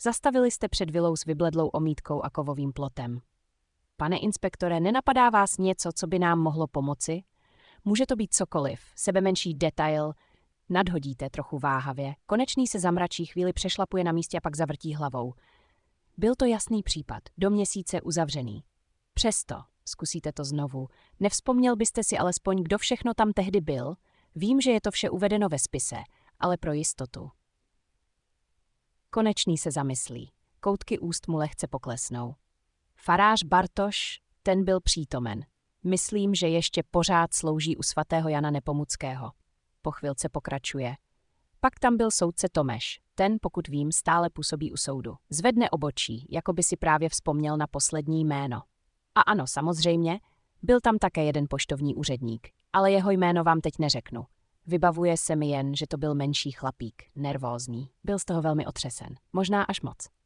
Zastavili jste před vilou s vybledlou omítkou a kovovým plotem. Pane inspektore, nenapadá vás něco, co by nám mohlo pomoci? Může to být cokoliv, sebemenší detail. Nadhodíte trochu váhavě. Konečný se zamračí, chvíli přešlapuje na místě a pak zavrtí hlavou. Byl to jasný případ, do měsíce uzavřený. Přesto, zkusíte to znovu, nevzpomněl byste si alespoň, kdo všechno tam tehdy byl? Vím, že je to vše uvedeno ve spise, ale pro jistotu. Konečný se zamyslí. Koutky úst mu lehce poklesnou. Farář Bartoš, ten byl přítomen. Myslím, že ještě pořád slouží u svatého Jana Nepomuckého. Po chvilce pokračuje. Pak tam byl soudce Tomeš. Ten, pokud vím, stále působí u soudu. Zvedne obočí, jako by si právě vzpomněl na poslední jméno. A ano, samozřejmě, byl tam také jeden poštovní úředník, ale jeho jméno vám teď neřeknu. Vybavuje se mi jen, že to byl menší chlapík, nervózní. Byl z toho velmi otřesen, možná až moc.